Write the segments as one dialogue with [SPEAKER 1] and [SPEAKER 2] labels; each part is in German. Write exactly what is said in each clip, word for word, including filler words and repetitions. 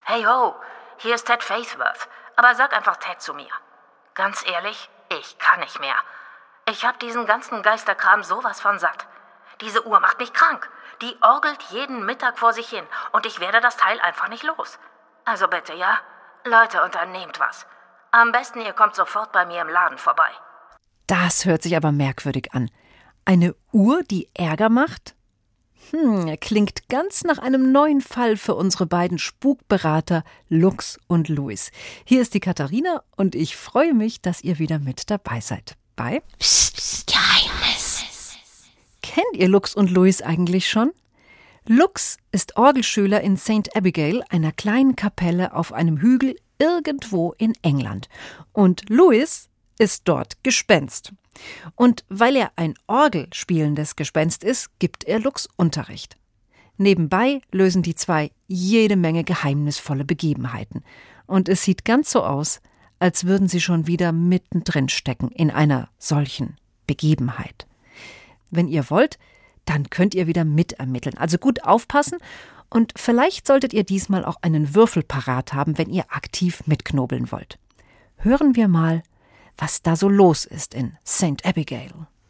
[SPEAKER 1] Hey ho, hier ist Ted Faithworth, aber sag einfach Ted zu mir. Ganz ehrlich, ich kann nicht mehr. Ich hab diesen ganzen Geisterkram sowas von satt. Diese Uhr macht mich krank. Die orgelt jeden Mittag vor sich hin und ich werde das Teil einfach nicht los. Also bitte, ja? Leute, unternehmt was. Am besten ihr kommt sofort bei mir im Laden vorbei.
[SPEAKER 2] Das hört sich aber merkwürdig an. Eine Uhr, die Ärger macht? Hm, klingt ganz nach einem neuen Fall für unsere beiden Spukberater Lux und Louis. Hier ist die Katharina und ich freue mich, dass ihr wieder mit dabei seid. Bei Psst, Psst, Geheimnis. Kennt ihr Lux und Louis eigentlich schon? Lux ist Orgelschüler in Saint Abigail, einer kleinen Kapelle auf einem Hügel irgendwo in England. Und Louis ist dort Gespenst. Und weil er ein orgelspielendes Gespenst ist, gibt er Lux Unterricht. Nebenbei lösen die zwei jede Menge geheimnisvolle Begebenheiten. Und es sieht ganz so aus, als würden sie schon wieder mittendrin stecken in einer solchen Begebenheit. Wenn ihr wollt, dann könnt ihr wieder mitermitteln. Also gut aufpassen und vielleicht solltet ihr diesmal auch einen Würfel parat haben, wenn ihr aktiv mitknobeln wollt. Hören wir mal, was da so los ist in Saint Abigail.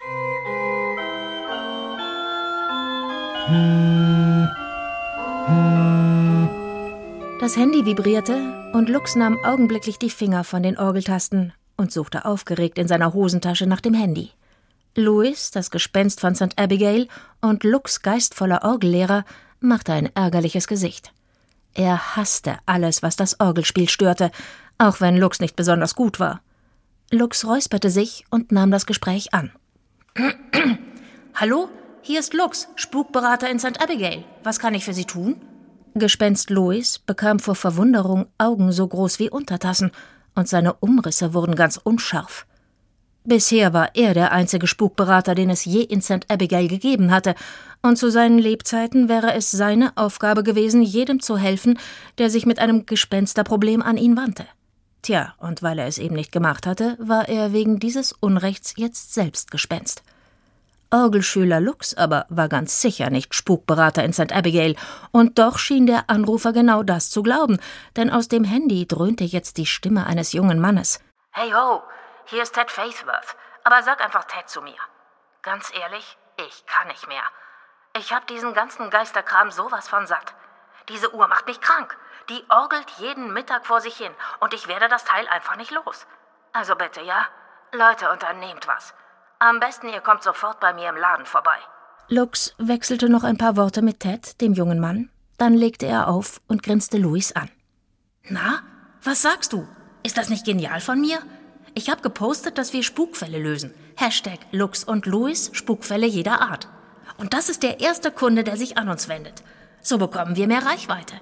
[SPEAKER 3] Das Handy vibrierte und Lux nahm augenblicklich die Finger von den Orgeltasten und suchte aufgeregt in seiner Hosentasche nach dem Handy. Louis, das Gespenst von Saint Abigail, und Lux, geistvoller Orgellehrer, machte ein ärgerliches Gesicht. Er hasste alles, was das Orgelspiel störte, auch wenn Lux nicht besonders gut war. Lux räusperte sich und nahm das Gespräch an. »Hallo, hier ist Lux, Spukberater in Saint Abigail. Was kann ich für Sie tun?« Gespenst Louis bekam vor Verwunderung Augen so groß wie Untertassen und seine Umrisse wurden ganz unscharf. Bisher war er der einzige Spukberater, den es je in Saint Abigail gegeben hatte, und zu seinen Lebzeiten wäre es seine Aufgabe gewesen, jedem zu helfen, der sich mit einem Gespensterproblem an ihn wandte. Tja, und weil er es eben nicht gemacht hatte, war er wegen dieses Unrechts jetzt selbst Gespenst. Orgelschüler Lux aber war ganz sicher nicht Spukberater in Saint Abigail, und doch schien der Anrufer genau das zu glauben, denn aus dem Handy dröhnte jetzt die Stimme eines jungen Mannes.
[SPEAKER 1] Hey ho, hier ist Ted Faithworth, aber sag einfach Ted zu mir. Ganz ehrlich, ich kann nicht mehr. Ich hab diesen ganzen Geisterkram sowas von satt. Diese Uhr macht mich krank. Die orgelt jeden Mittag vor sich hin und ich werde das Teil einfach nicht los. Also bitte, ja? Leute, unternehmt was. Am besten ihr kommt sofort bei mir im Laden vorbei.
[SPEAKER 3] Lux wechselte noch ein paar Worte mit Ted, dem jungen Mann. Dann legte er auf und grinste Louis an. Na, was sagst du? Ist das nicht genial von mir? Ich habe gepostet, dass wir Spukfälle lösen. Hashtag Lux und Louis, Spukfälle jeder Art. Und das ist der erste Kunde, der sich an uns wendet. So bekommen wir mehr Reichweite.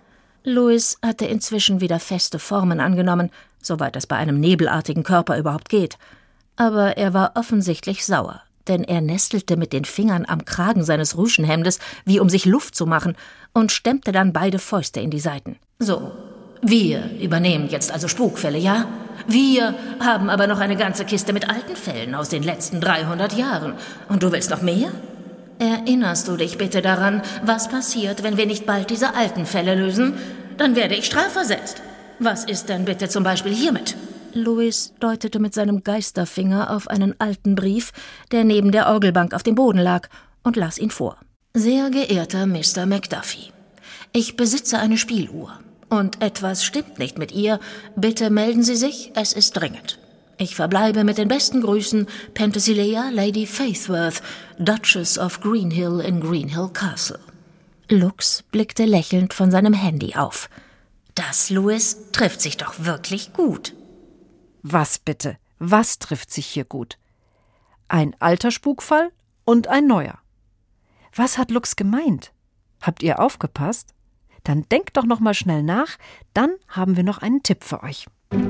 [SPEAKER 3] Louis hatte inzwischen wieder feste Formen angenommen, soweit es bei einem nebelartigen Körper überhaupt geht. Aber er war offensichtlich sauer, denn er nestelte mit den Fingern am Kragen seines Rüschenhemdes, wie um sich Luft zu machen, und stemmte dann beide Fäuste in die Seiten. So, wir übernehmen jetzt also Spukfälle, ja? Wir haben aber noch eine ganze Kiste mit alten Fällen aus den letzten dreihundert Jahren. Und du willst noch mehr? Erinnerst du dich bitte daran, was passiert, wenn wir nicht bald diese alten Fälle lösen? Dann werde ich strafversetzt. Was ist denn bitte zum Beispiel hiermit? Louis deutete mit seinem Geisterfinger auf einen alten Brief, der neben der Orgelbank auf dem Boden lag, und las ihn vor. Sehr geehrter Mister McDuffie, ich besitze eine Spieluhr. Und etwas stimmt nicht mit ihr. Bitte melden Sie sich, es ist dringend. Ich verbleibe mit den besten Grüßen, Penthesilea Lady Faithworth, Duchess of Greenhill in Greenhill Castle. Lux blickte lächelnd von seinem Handy auf. Das, Louis, trifft sich doch wirklich gut.
[SPEAKER 2] Was bitte? Was trifft sich hier gut? Ein alter Spukfall und ein neuer. Was hat Lux gemeint? Habt ihr aufgepasst? Dann denkt doch noch mal schnell nach, dann haben wir noch einen Tipp für euch.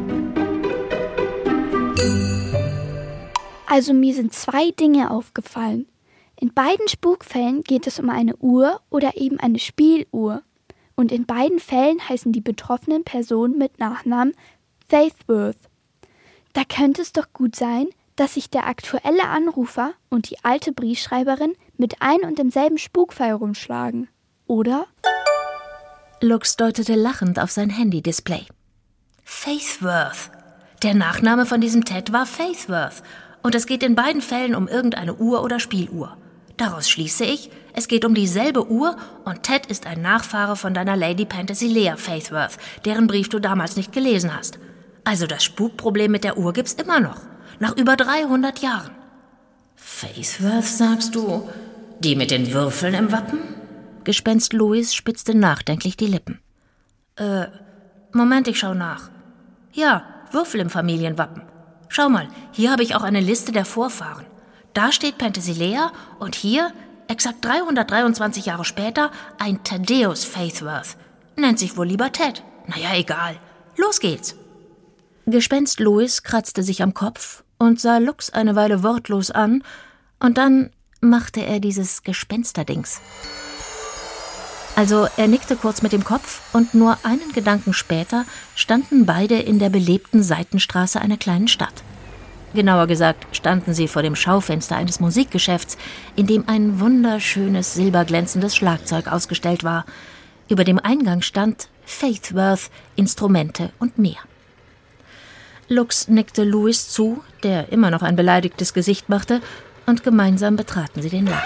[SPEAKER 4] Also mir sind zwei Dinge aufgefallen. In beiden Spukfällen geht es um eine Uhr oder eben eine Spieluhr. Und in beiden Fällen heißen die betroffenen Personen mit Nachnamen Faithworth. Da könnte es doch gut sein, dass sich der aktuelle Anrufer und die alte Briefschreiberin mit ein und demselben Spukfall rumschlagen. Oder?
[SPEAKER 3] Lux deutete lachend auf sein Handy-Display. Faithworth. Der Nachname von diesem Ted war Faithworth. Und es geht in beiden Fällen um irgendeine Uhr oder Spieluhr. Daraus schließe ich, es geht um dieselbe Uhr und Ted ist ein Nachfahre von deiner Lady Penthesilea Faithworth, deren Brief du damals nicht gelesen hast. Also das Spukproblem mit der Uhr gibt's immer noch. Nach über dreihundert Jahren. Faithworth, sagst du? Die mit den Würfeln im Wappen? Gespenst Louis spitzte nachdenklich die Lippen. Äh, Moment, ich schau nach. Ja, Würfel im Familienwappen. Schau mal, hier habe ich auch eine Liste der Vorfahren. Da steht Penthesilea und hier, exakt dreihundertdreiundzwanzig Jahre später, ein Thaddeus Faithworth. Nennt sich wohl lieber Ted. Naja, egal. Los geht's. Gespenst Louis kratzte sich am Kopf und sah Lux eine Weile wortlos an, und dann machte er dieses Gespensterdings. Also er nickte kurz mit dem Kopf, und nur einen Gedanken später standen beide in der belebten Seitenstraße einer kleinen Stadt. Genauer gesagt standen sie vor dem Schaufenster eines Musikgeschäfts, in dem ein wunderschönes, silberglänzendes Schlagzeug ausgestellt war. Über dem Eingang stand Faithworth, Instrumente und mehr. Lux nickte Louis zu, der immer noch ein beleidigtes Gesicht machte, und gemeinsam betraten sie den Laden.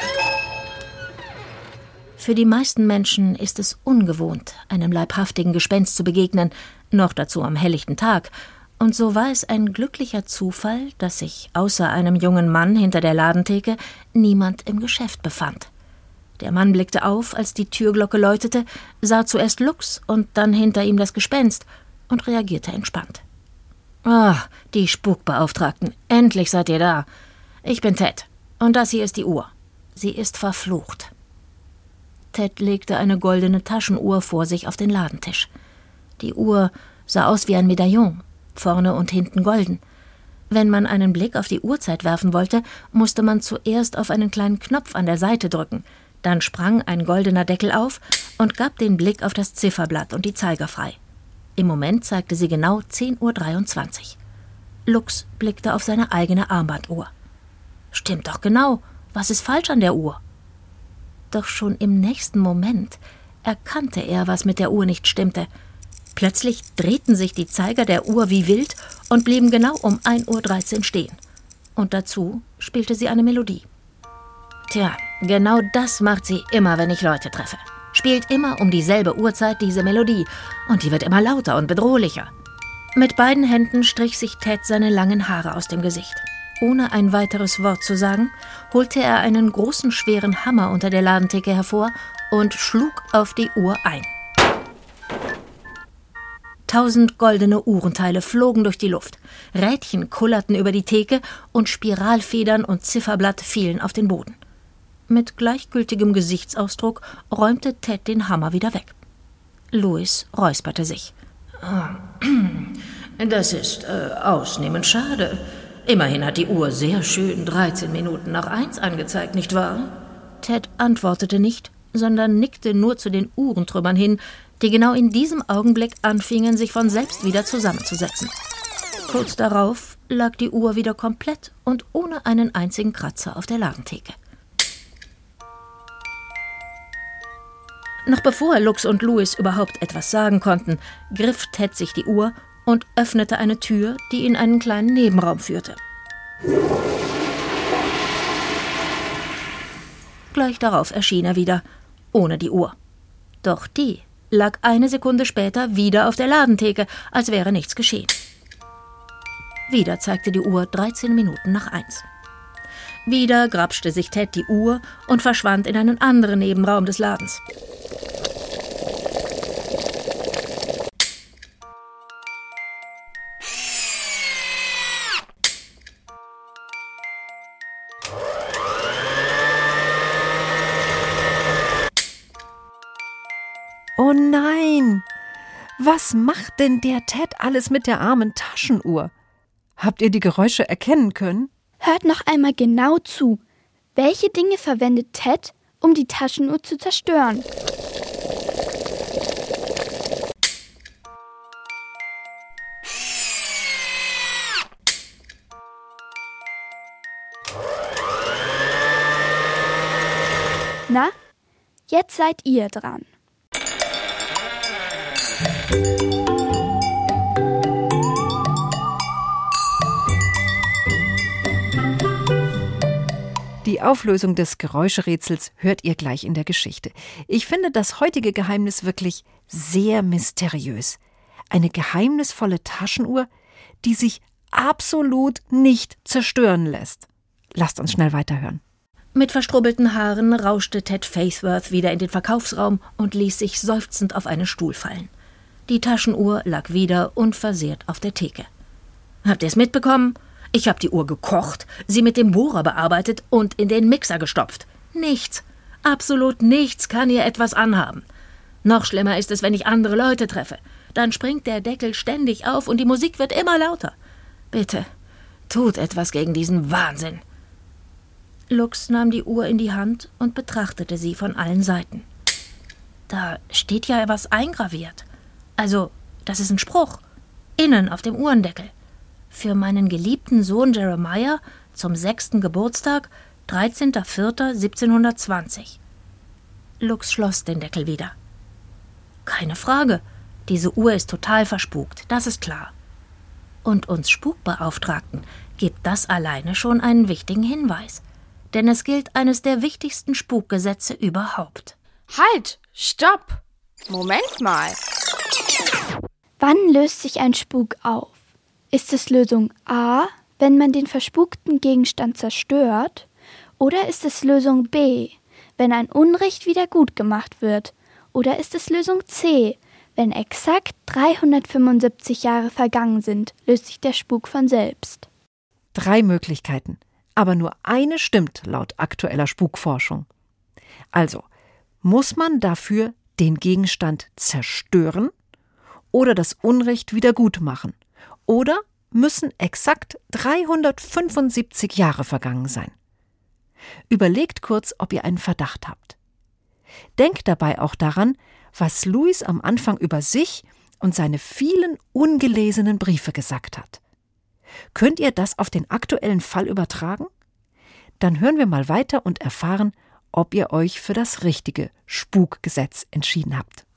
[SPEAKER 3] Für die meisten Menschen ist es ungewohnt, einem leibhaftigen Gespenst zu begegnen, noch dazu am helllichten Tag. Und so war es ein glücklicher Zufall, dass sich außer einem jungen Mann hinter der Ladentheke niemand im Geschäft befand. Der Mann blickte auf, als die Türglocke läutete, sah zuerst Lux und dann hinter ihm das Gespenst und reagierte entspannt. »Ah, die Spukbeauftragten, endlich seid ihr da. Ich bin Ted und das hier ist die Uhr. Sie ist verflucht.« Ted legte eine goldene Taschenuhr vor sich auf den Ladentisch. Die Uhr sah aus wie ein Medaillon, vorne und hinten golden. Wenn man einen Blick auf die Uhrzeit werfen wollte, musste man zuerst auf einen kleinen Knopf an der Seite drücken. Dann sprang ein goldener Deckel auf und gab den Blick auf das Zifferblatt und die Zeiger frei. Im Moment zeigte sie genau zehn Uhr dreiundzwanzig. Lux blickte auf seine eigene Armbanduhr. Stimmt doch genau. Was ist falsch an der Uhr? Doch schon im nächsten Moment erkannte er, was mit der Uhr nicht stimmte. Plötzlich drehten sich die Zeiger der Uhr wie wild und blieben genau um ein Uhr dreizehn stehen. Und dazu spielte sie eine Melodie. Tja, genau das macht sie immer, wenn ich Leute treffe. Spielt immer um dieselbe Uhrzeit diese Melodie und die wird immer lauter und bedrohlicher. Mit beiden Händen strich sich Ted seine langen Haare aus dem Gesicht. Ohne ein weiteres Wort zu sagen, holte er einen großen, schweren Hammer unter der Ladentheke hervor und schlug auf die Uhr ein. Tausend goldene Uhrenteile flogen durch die Luft, Rädchen kullerten über die Theke und Spiralfedern und Zifferblatt fielen auf den Boden. Mit gleichgültigem Gesichtsausdruck räumte Ted den Hammer wieder weg. Louis räusperte sich. »Das ist äh, ausnehmend schade. Immerhin hat die Uhr sehr schön dreizehn Minuten nach eins angezeigt, nicht wahr?« Ted antwortete nicht, sondern nickte nur zu den Uhrentrümmern hin, die genau in diesem Augenblick anfingen, sich von selbst wieder zusammenzusetzen. Kurz darauf lag die Uhr wieder komplett und ohne einen einzigen Kratzer auf der Ladentheke. Noch bevor Lux und Louis überhaupt etwas sagen konnten, griff Ted sich die Uhr und öffnete eine Tür, die in einen kleinen Nebenraum führte. Gleich darauf erschien er wieder, ohne die Uhr. Doch die lag eine Sekunde später wieder auf der Ladentheke, als wäre nichts geschehen. Wieder zeigte die Uhr dreizehn Minuten nach eins. Wieder grapschte sich Ted die Uhr und verschwand in einen anderen Nebenraum des Ladens.
[SPEAKER 2] Oh nein! Was macht denn der Ted alles mit der armen Taschenuhr? Habt ihr die Geräusche erkennen können?
[SPEAKER 4] Hört noch einmal genau zu. Welche Dinge verwendet Ted, um die Taschenuhr zu zerstören? Na, jetzt seid ihr dran.
[SPEAKER 2] Die Auflösung des Geräuscherätsels hört ihr gleich in der Geschichte. Ich finde das heutige Geheimnis wirklich sehr mysteriös. Eine geheimnisvolle Taschenuhr, die sich absolut nicht zerstören lässt. Lasst uns schnell weiterhören.
[SPEAKER 3] Mit verstrubbelten Haaren rauschte Ted Faithworth wieder in den Verkaufsraum und ließ sich seufzend auf einen Stuhl fallen. Die Taschenuhr lag wieder unversehrt auf der Theke. »Habt ihr es mitbekommen? Ich habe die Uhr gekocht, sie mit dem Bohrer bearbeitet und in den Mixer gestopft. Nichts, absolut nichts kann ihr etwas anhaben. Noch schlimmer ist es, wenn ich andere Leute treffe. Dann springt der Deckel ständig auf und die Musik wird immer lauter. Bitte, tut etwas gegen diesen Wahnsinn.« Lux nahm die Uhr in die Hand und betrachtete sie von allen Seiten. Da steht ja was eingraviert. Also, das ist ein Spruch. Innen auf dem Uhrendeckel. Für meinen geliebten Sohn Jeremiah zum sechsten Geburtstag, dreizehnter vierter siebzehnhundertzwanzig. Lux schloss den Deckel wieder. Keine Frage, diese Uhr ist total verspukt, das ist klar. Und uns Spukbeauftragten gibt das alleine schon einen wichtigen Hinweis. Denn es gilt eines der wichtigsten Spukgesetze überhaupt.
[SPEAKER 5] Halt! Stopp! Moment mal.
[SPEAKER 4] Wann löst sich ein Spuk auf? Ist es Lösung A, wenn man den verspukten Gegenstand zerstört? Oder ist es Lösung B, wenn ein Unrecht wieder gut gemacht wird? Oder ist es Lösung C, wenn exakt dreihundertfünfundsiebzig Jahre vergangen sind, löst sich der Spuk von selbst?
[SPEAKER 2] Drei Möglichkeiten. Aber nur eine stimmt laut aktueller Spukforschung. Also, muss man dafür den Gegenstand zerstören oder das Unrecht wieder gut machen? Oder müssen exakt dreihundertfünfundsiebzig Jahre vergangen sein? Überlegt kurz, ob ihr einen Verdacht habt. Denkt dabei auch daran, was Louis am Anfang über sich und seine vielen ungelesenen Briefe gesagt hat. Könnt ihr das auf den aktuellen Fall übertragen? Dann hören wir mal weiter und erfahren, ob ihr euch für das richtige Spukgesetz entschieden habt.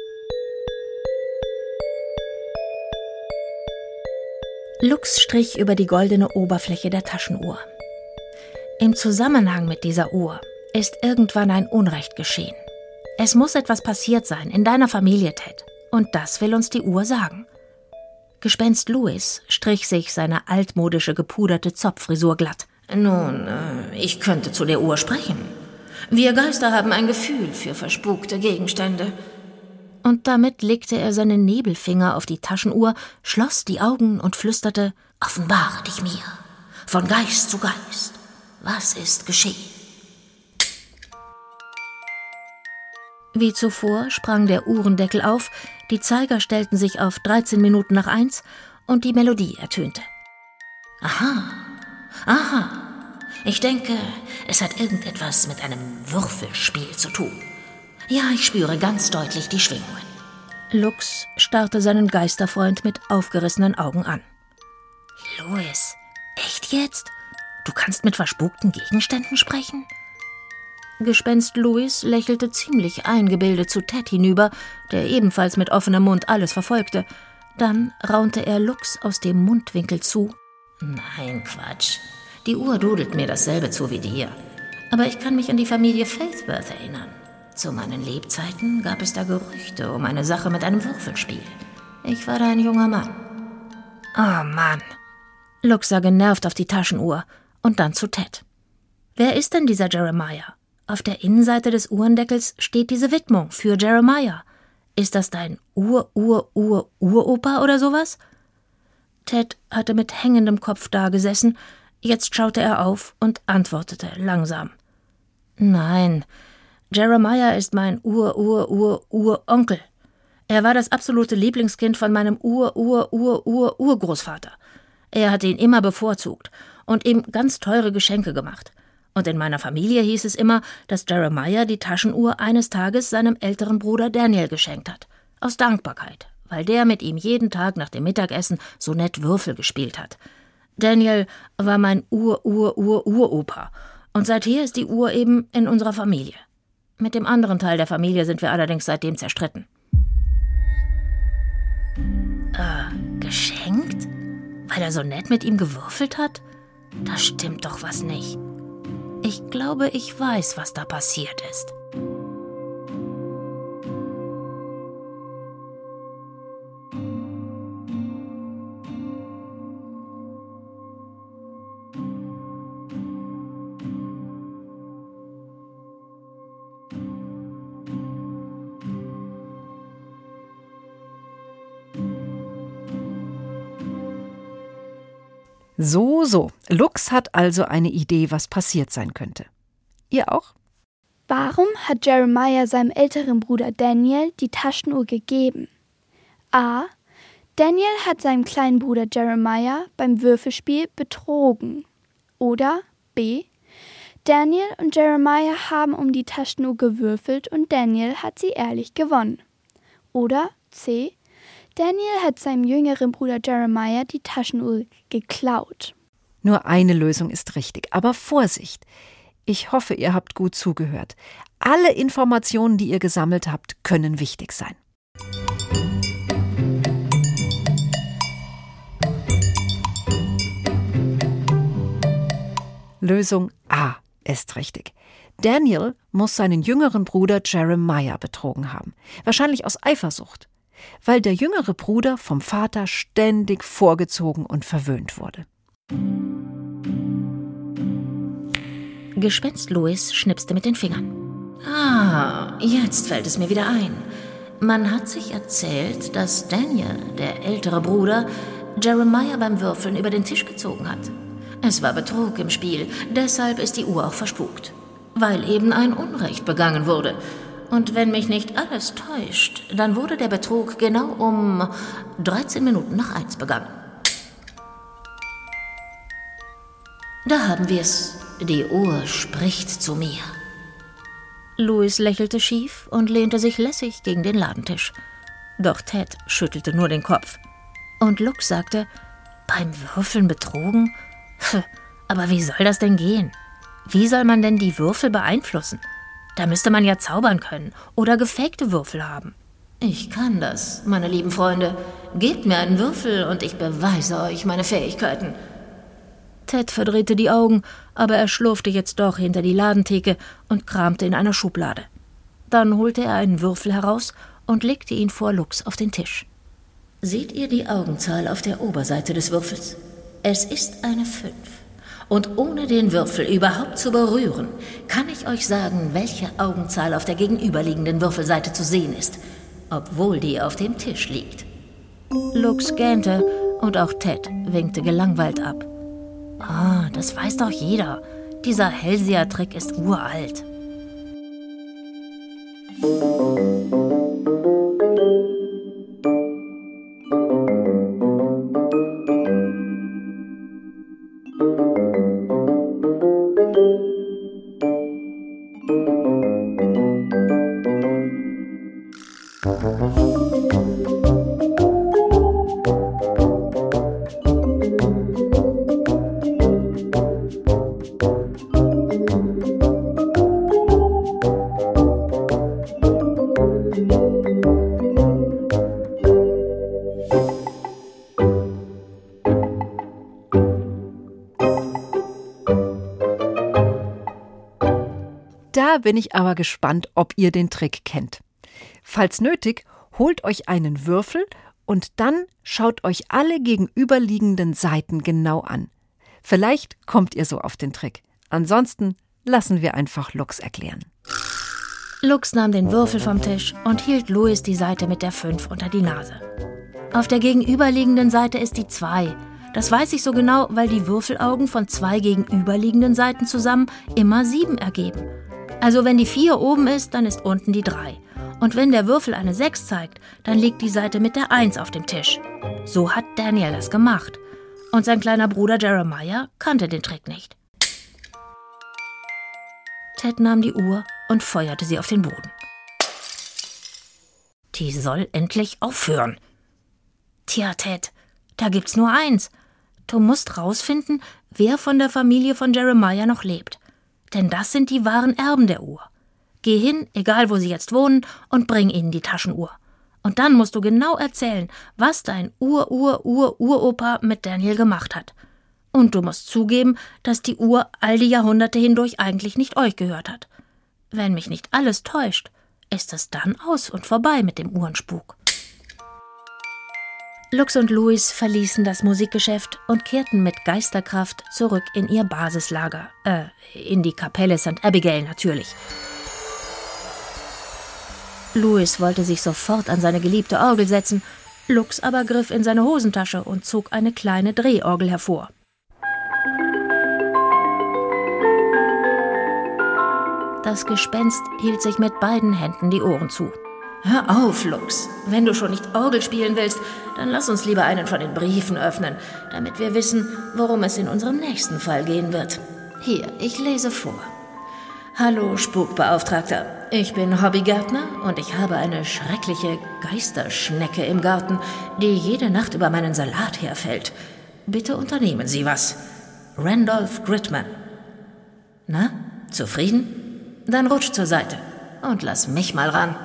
[SPEAKER 3] Lux strich über die goldene Oberfläche der Taschenuhr. Im Zusammenhang mit dieser Uhr ist irgendwann ein Unrecht geschehen. Es muss etwas passiert sein in deiner Familie, Ted. Und das will uns die Uhr sagen. Gespenst Louis strich sich seine altmodische gepuderte Zopffrisur glatt. Nun, äh, ich könnte zu der Uhr sprechen. Wir Geister haben ein Gefühl für verspukte Gegenstände. Und damit legte er seine Nebelfinger auf die Taschenuhr, schloss die Augen und flüsterte: Offenbare dich mir, von Geist zu Geist. Was ist geschehen? Wie zuvor sprang der Uhrendeckel auf, die Zeiger stellten sich auf dreizehn Minuten nach eins und die Melodie ertönte. Aha, aha, ich denke, es hat irgendetwas mit einem Würfelspiel zu tun. Ja, ich spüre ganz deutlich die Schwingungen. Lux starrte seinen Geisterfreund mit aufgerissenen Augen an. Louis, echt jetzt? Du kannst mit verspukten Gegenständen sprechen? Gespenst Louis lächelte ziemlich eingebildet zu Ted hinüber, der ebenfalls mit offenem Mund alles verfolgte. Dann raunte er Lux aus dem Mundwinkel zu. Nein, Quatsch. Die Uhr dudelt mir dasselbe zu wie dir. Aber ich kann mich an die Familie Faithworth erinnern. Zu meinen Lebzeiten gab es da Gerüchte um eine Sache mit einem Würfelspiel. Ich war da ein junger Mann. Oh Mann. Lux sah genervt auf die Taschenuhr und dann zu Ted. Wer ist denn dieser Jeremiah? Auf der Innenseite des Uhrendeckels steht diese Widmung für Jeremiah. Ist das dein Ur-Ur-Ur-Uropa oder sowas? Ted hatte mit hängendem Kopf dagesessen. Jetzt schaute er auf und antwortete langsam. Nein, Jeremiah ist mein Ur-Ur-Ur-Uronkel. Er war das absolute Lieblingskind von meinem Ur-Ur-Ur-Ur-Urgroßvater. Er hatte ihn immer bevorzugt und ihm ganz teure Geschenke gemacht. Und in meiner Familie hieß es immer, dass Jeremiah die Taschenuhr eines Tages seinem älteren Bruder Daniel geschenkt hat. Aus Dankbarkeit, weil der mit ihm jeden Tag nach dem Mittagessen so nett Würfel gespielt hat. Daniel war mein Ur-Ur-Ur-Uropa. Und seither ist die Uhr eben in unserer Familie. Mit dem anderen Teil der Familie sind wir allerdings seitdem zerstritten. Weil er so nett mit ihm gewürfelt hat? Da stimmt doch was nicht. Ich glaube, ich weiß, was da passiert ist.
[SPEAKER 2] So, so. Lux hat also eine Idee, was passiert sein könnte. Ihr auch?
[SPEAKER 4] Warum hat Jeremiah seinem älteren Bruder Daniel die Taschenuhr gegeben? A. Daniel hat seinen kleinen Bruder Jeremiah beim Würfelspiel betrogen. Oder B. Daniel und Jeremiah haben um die Taschenuhr gewürfelt und Daniel hat sie ehrlich gewonnen. Oder C. Daniel hat seinem jüngeren Bruder Jeremiah die Taschenuhr geklaut.
[SPEAKER 2] Nur eine Lösung ist richtig, aber Vorsicht! Ich hoffe, ihr habt gut zugehört. Alle Informationen, die ihr gesammelt habt, können wichtig sein. Lösung A ist richtig. Daniel muss seinen jüngeren Bruder Jeremiah betrogen haben. Wahrscheinlich aus Eifersucht, weil der jüngere Bruder vom Vater ständig vorgezogen und verwöhnt wurde.
[SPEAKER 3] Gespenst Louis schnipste mit den Fingern. Ah, jetzt fällt es mir wieder ein. Man hat sich erzählt, dass Daniel, der ältere Bruder, Jeremiah beim Würfeln über den Tisch gezogen hat. Es war Betrug im Spiel, deshalb ist die Uhr auch verspukt. Weil eben ein Unrecht begangen wurde. Und wenn mich nicht alles täuscht, dann wurde der Betrug genau um dreizehn Minuten nach eins begangen. Da haben wir es. Die Uhr spricht zu mir. Louis lächelte schief und lehnte sich lässig gegen den Ladentisch. Doch Ted schüttelte nur den Kopf. Und Lux sagte, beim Würfeln betrogen? Pff, aber wie soll das denn gehen? Wie soll man denn die Würfel beeinflussen? Da müsste man ja zaubern können oder gefakte Würfel haben. Ich kann das, meine lieben Freunde. Gebt mir einen Würfel und ich beweise euch meine Fähigkeiten. Ted verdrehte die Augen, aber er schlurfte jetzt doch hinter die Ladentheke und kramte in einer Schublade. Dann holte er einen Würfel heraus und legte ihn vor Lux auf den Tisch. Seht ihr die Augenzahl auf der Oberseite des Würfels? Es ist eine fünf. Und ohne den Würfel überhaupt zu berühren, kann ich euch sagen, welche Augenzahl auf der gegenüberliegenden Würfelseite zu sehen ist, obwohl die auf dem Tisch liegt. Lux gähnte und auch Ted winkte gelangweilt ab. Ah, das weiß doch jeder. Dieser Hellseher-Trick ist uralt.
[SPEAKER 2] Da bin ich aber gespannt, ob ihr den Trick kennt. Falls nötig, holt euch einen Würfel und dann schaut euch alle gegenüberliegenden Seiten genau an. Vielleicht kommt ihr so auf den Trick. Ansonsten lassen wir einfach Lux erklären.
[SPEAKER 3] Lux nahm den Würfel vom Tisch und hielt Louis die Seite mit der fünf unter die Nase. Auf der gegenüberliegenden Seite ist die zwei. Das weiß ich so genau, weil die Würfelaugen von zwei gegenüberliegenden Seiten zusammen immer sieben ergeben. Also wenn die vier oben ist, dann ist unten die drei. Und wenn der Würfel eine sechs zeigt, dann liegt die Seite mit der eins auf dem Tisch. So hat Daniel das gemacht. Und sein kleiner Bruder Jeremiah kannte den Trick nicht. Ted nahm die Uhr und feuerte sie auf den Boden. Die soll endlich aufhören. Tja, Ted, da gibt's nur eins. Du musst rausfinden, wer von der Familie von Jeremiah noch lebt. Denn das sind die wahren Erben der Uhr. Geh hin, egal wo sie jetzt wohnen, und bring ihnen die Taschenuhr. Und dann musst du genau erzählen, was dein Ur-Ur-Ur-Uropa mit Daniel gemacht hat. Und du musst zugeben, dass die Uhr all die Jahrhunderte hindurch eigentlich nicht euch gehört hat. Wenn mich nicht alles täuscht, ist es dann aus und vorbei mit dem Uhrenspuk. Lux und Louis verließen das Musikgeschäft und kehrten mit Geisterkraft zurück in ihr Basislager. Äh, in die Kapelle Sankt Abigail natürlich. Louis wollte sich sofort an seine geliebte Orgel setzen, Lux aber griff in seine Hosentasche und zog eine kleine Drehorgel hervor. Das Gespenst hielt sich mit beiden Händen die Ohren zu. »Hör auf, Lux. Wenn du schon nicht Orgel spielen willst, dann lass uns lieber einen von den Briefen öffnen, damit wir wissen, worum es in unserem nächsten Fall gehen wird. Hier, ich lese vor. Hallo, Spukbeauftragter. Ich bin Hobbygärtner und ich habe eine schreckliche Geisterschnecke im Garten, die jede Nacht über meinen Salat herfällt. Bitte unternehmen Sie was. Randolph Gridman.« Na, zufrieden? Dann rutsch zur Seite und lass mich mal ran.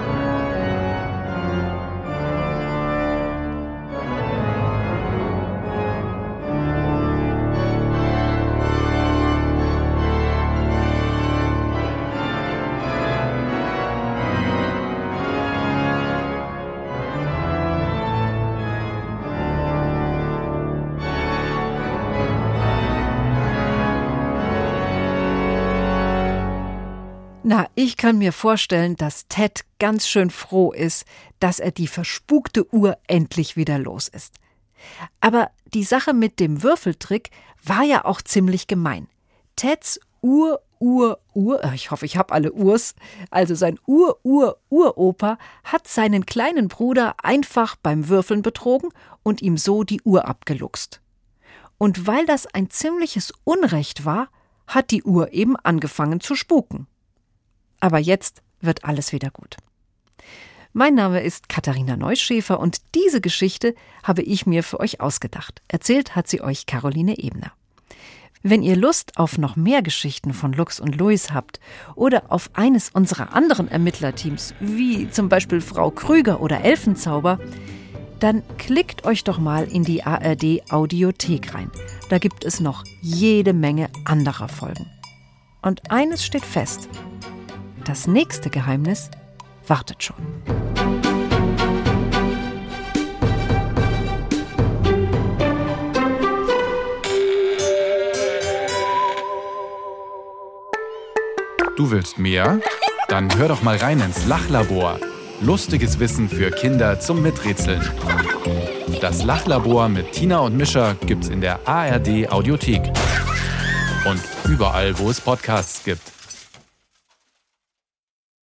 [SPEAKER 2] Na, ich kann mir vorstellen, dass Ted ganz schön froh ist, dass er die verspukte Uhr endlich wieder los ist. Aber die Sache mit dem Würfeltrick war ja auch ziemlich gemein. Teds Ur, Ur, Ur, ich hoffe, ich habe alle Urs, also sein Ur, Ur, Uropa hat seinen kleinen Bruder einfach beim Würfeln betrogen und ihm so die Uhr abgeluchst. Und weil das ein ziemliches Unrecht war, hat die Uhr eben angefangen zu spuken. Aber jetzt wird alles wieder gut. Mein Name ist Katharina Neuschäfer und diese Geschichte habe ich mir für euch ausgedacht. Erzählt hat sie euch Caroline Ebner. Wenn ihr Lust auf noch mehr Geschichten von Lux und Louis habt oder auf eines unserer anderen Ermittlerteams, wie zum Beispiel Frau Krüger oder Elfenzauber, dann klickt euch doch mal in die A R D-Audiothek rein. Da gibt es noch jede Menge anderer Folgen. Und eines steht fest: Das nächste Geheimnis wartet schon.
[SPEAKER 6] Du willst mehr? Dann hör doch mal rein ins Lachlabor. Lustiges Wissen für Kinder zum Miträtseln. Das Lachlabor mit Tina und Mischa gibt's in der A R D-Audiothek. Und überall, wo es Podcasts gibt.